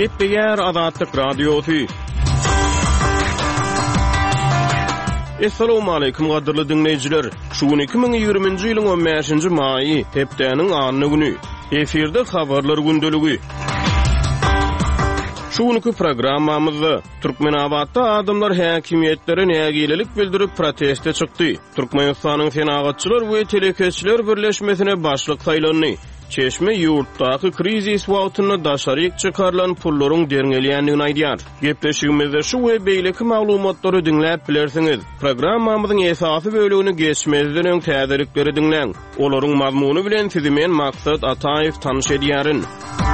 Gepleyer Azatlyk Radiosu. Assalamu alaykum gaderly dinleyijiler. Şu 2020-nji ýylyň 15-nji maýy, hepdeniň anyny güni. Eferde habarlar gündeligi. Şunuky programmamyzda Türkmenabadda adamlar häkimiýetlere nägilelik bildirip proteste çykdy. Türkmenistanyň senagatçylar we telekeçiler birleşmesine başlyk saýlandy. Çeşme ýurtdaky krizis wagtyna daşaryk çykarlan pullaryň derňelýändigini aýdýar. Gepleşigimizde şu we beýleki maglumatlary dinläp bilersiňiz. Programmamyzyň esasy bölügini geçmezden öň täzelikleri dinleň. Olaryň mazmuny bilen sizi men Maksat Ataýew tanyş edýärin.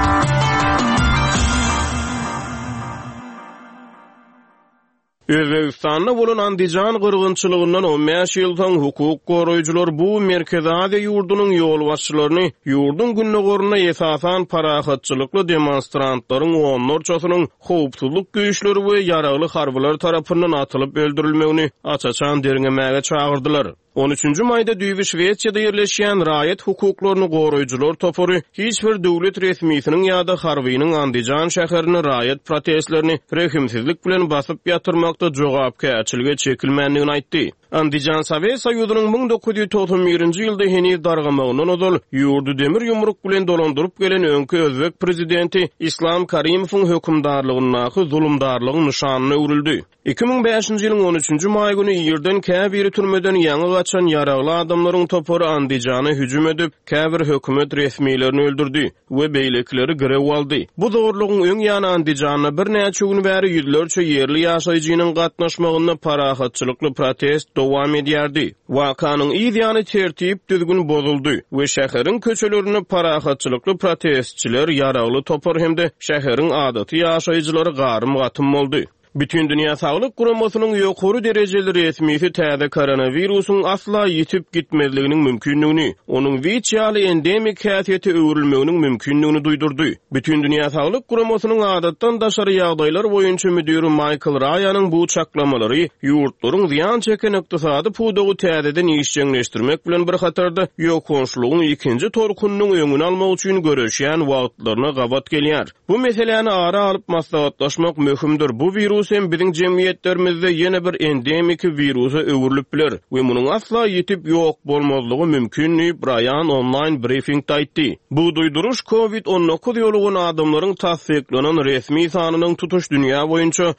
Özbekistanda bolan Andijan gyrgynçylygyndan 15 ýyldan hukuk goraýjylar bu merkezade ýurdunyň ýol başçylaryny ýurdun günnegoruna esasan parahatçylykly demonstrantlaryň onlarçasynyň howpsuzlyk güýçleri we ýaragly harbylar tarapyndan atylyp öldürilmegini açaçan derňemäge çagyrdylar. 13-nji maýda düýbi Şweýçýada ýerleşýän raýat hukuklaryny goraýjylar topory hiç bir döwlet resmiýetiniň ýa-da harbynyň Andijan şäherini raýat protestlerini rehimsizlik bilen basyp ýatyrmakda jogapkärçiligi çekilmändigini aýtdy. Andijan Sowet Soýuzynyň 1991-nji ýylda heniz dargamagynyň odal ýurdu demir ýumruk bilen dolandyryp gelen öňkü Özbek prezidenti Islam Karimowyň hökümdarlygyna zulümdarlygyň nişanyny öwrildi. 2005-nji ýylyň 13-nji maý güni ýerden käbir türmeden ýaňy gaçan ýaragly adamlaryň topory Andijana hüjüm edip käbir hökümet resmiýlerini öldürdi we beýlekleri grew aldy. Bu zorlugyň öň ýany Andijana bir näçe gün bäri ýüzlerçe ýerli ýaşaýjynyň gatnaşmagyna parahatçylykly protest dowam edýärdi. Wakanyň ýygyny tertip düzgün bozuldy we şäheriň köçelerini parahatçylykly protestçiler ýaragly topar hemde şäheriň adaty ýaşaýjylary garym gatym boldy. Bütün Dünya Sağlyk Guramasynyň ýokary derejeli resmiýeti täze koronawirusyň asla ýetip gitmezliginiň mümkinligini, onuň wiçýaly endemik häsiýeti öwrülmeginiň mümkinligini duýdurdy. Bütün Dünya Sağlyk Guramasynyň adatdan daşary ýagdaýlar boýunça müdiri Michael Ryan'yň bu çaklamary ýurtlaryň ziýan çeken ykdysady pudagy täzeden işçileşdirmek bilen bir hatarda ýokonçlugyň ikinji torkunyň öňüni almak üçin görüşýän wagtlaryna gabat gelýär. Bu meseleni ara alyp maslahatlaşmak möhümdir. Bu virus hem bizim cemiyetlerimizde yeni bir endemik virusa öwrülip biler we munyň asla ýetip ýok bolmazlygy mümkinni Ryan online briefingde aýtdy. Bu duýduruş COVID-19 ýolugyny adamlaryň tasdiklanan resmi sanynyň tutuş dünýä boýunça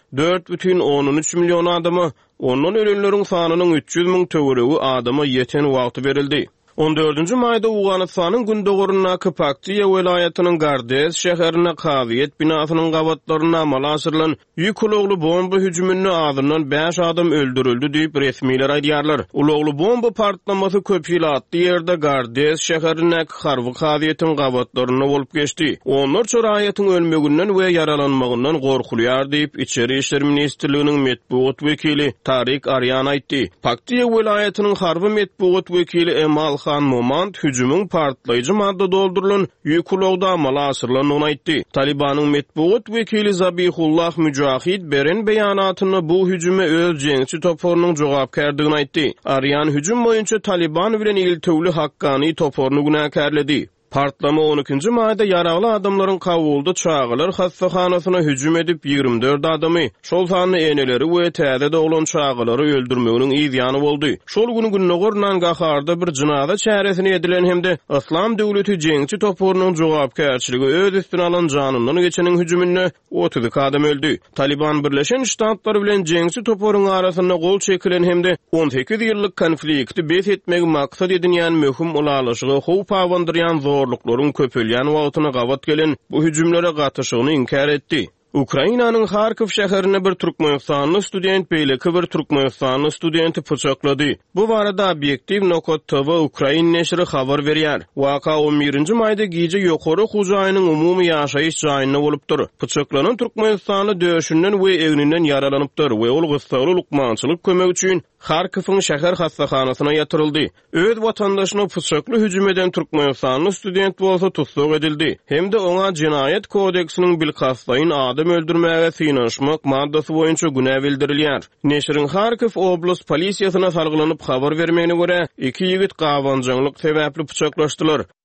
4,13 milyon adamy, ondan ölenleriň sanynyň 300 000 töweregi adama ýeten wagty berildi. 14-nji maýda Owganystanyň gündegoruna Paktiýa welaýatynyň Gardes şäherine Kawiýet binasynyň gabatlaryna amal aşyrylan ýüklugly bomba hüjümini adından 5 adam öldürildi diýip resmiýler aýdýarlar. Ulugly bomba partlamasy köp ýyl atdy ýerde Gardes şäherine harby Kawiýetiň gabatlaryna bolup geçdi. Onlar çöraýatyň ölmeginden we yaralanmagyndan gorkulýar diýip İçeri işler ministrliginiň medpuat wekili Tarik Aryan aýtdy. Paktiýa welaýatynyň harby medpuat wekili Emal Moment hüjümüň partlaýjy madda doldurulan ýüklugda amal aşyrylanyny aýtdy. Talibanyň medpuat wekili Zabihullah Müjahid beren beýanatyny bu hüjüme öz jeňçi toporunyň jogapkärdigini aýtdy. Aryan hüjüm boýunça Taliban bilen iltewli haqqany toporuny günäkärledi. Partlama 12-nji maýda ýaragly adamlaryň kawulda çağılar hastahanasyna hüjüm edip 24 adamy, şol sany eneleri we täze doglan çağılary öldürmeginiň ýygyny boldy. Şol güni günnegornan gaharda bir jynaza çäresini edilen hemde Islam döwleti jeňçi toporunyň jogapkärçiligi öz üstüne alan janyndan geçeniň hüjümine 30 adam öldü. Taliban Birleşen Ştatlary bilen jeňçi toporunyň arasynda gol çekilen hemde 18 ýyllyk konflikti bes etmek maksat edilýän möhüm ulalaşygy howp awandyrýan zorluklaryň köpelýän wagtyna gabat gelen bu hüjümlere gatyşygyny inkar etdi. Ukrainanyň Harkiv şäherine bir Türkmenistanly student beýleki bir Türkmenistanly studenti pyçaklady. Bu barada Obyektiv Nokot TV Ukrain neşri habar berýär. Waka 11-nji maýda gije ýokary hujaýynyň umumy ýaşaýyş jaýyna bolupdyr. Pyçaklanan Türkmenistanly döşünden we egninden yaralanypdyr we ol gysgaly lukmançylyk kömek üçin Harkiwň şäher hastahanasyna ýatyryldy. Öz watandaşyna pyçakly hüjüm eden Türkmenistanly student bolsa tutsuk edildi. Hemde oňa Jinaýat kodeksiniň bilhasdaýyn adam öldürmäge synaşmak maddasy boýunça günä bildirilýär. Neşrin Harkiw oblast polisiýasyna salgylanyp habar bermegine görä, iki ýigit gawanjaňlyk sebäpli pyçaklaşdylar.